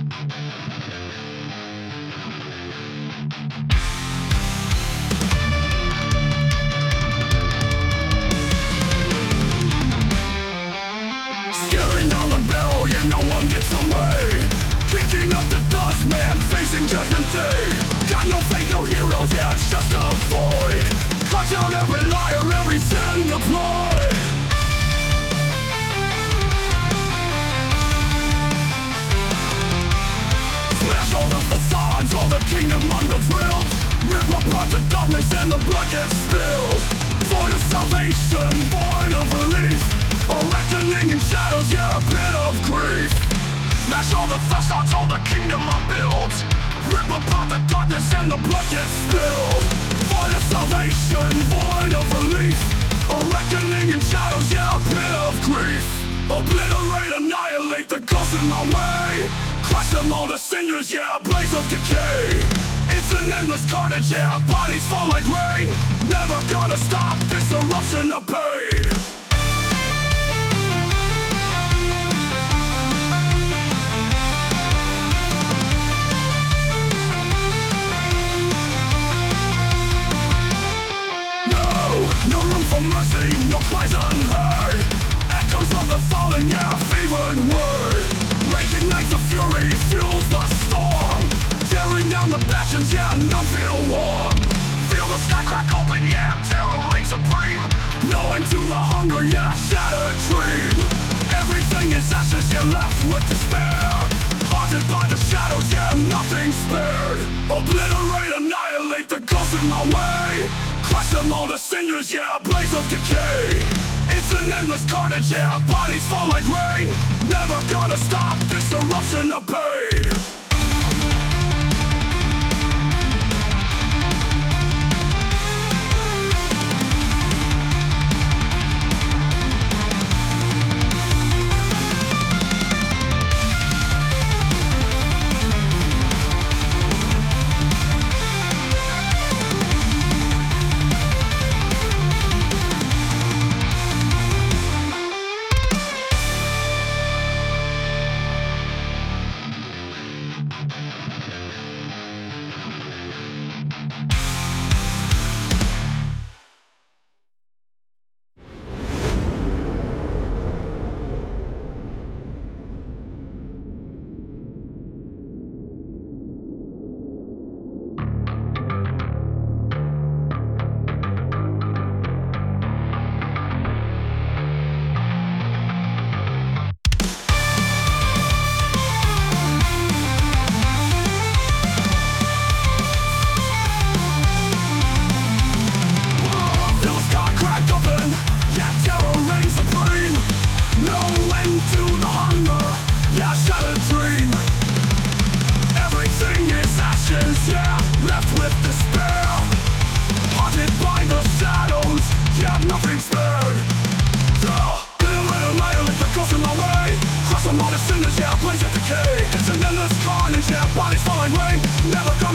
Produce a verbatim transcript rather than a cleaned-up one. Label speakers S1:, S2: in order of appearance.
S1: Staring down the barrel, yet no one gets away. Kicking up the dust, man, facing judgment day. Got no faith, no heroes, yeah, it's just a void. Cut down every liar, every sin applied. Smash all the facades, all the kingdom underdrilled. Rip apart the darkness and the blood gets spilled. Void of salvation, void of relief. A reckoning in shadows, yeah, a bit of grief. Smash all the facades, all the kingdom I built. Rip apart the darkness and the blood gets spilled. Void of salvation, void of relief. A reckoning in shadows, yeah, a bit of grief. Obliterate, annihilate the ghosts in my way. Crush them all to cinders, yeah, a blaze of decay. It's an endless carnage, yeah, bodies fall like rain. Never gonna stop this eruption of pain. No room for mercy, no cries unheard. Echoes of the fallen, yeah, favored word. Raging nights of fury fuels the storm. Tearing down the bastions, yeah, none feel warm. Feel the sky crack open, yeah, terror reigns supreme. No end to the hunger, yeah, shattered dream. Everything is ashes, you're left with despair. Haunted by the shadows, yeah, nothing spared. Obliterate, annihilate the ghosts in my way. Crush them all to cinders, yeah, a blaze of decay. It's an endless carnage, yeah, bodies fall like rain. Never gonna stop this eruption of pain. It's an endless carnage, yeah, bodies falling rain. Never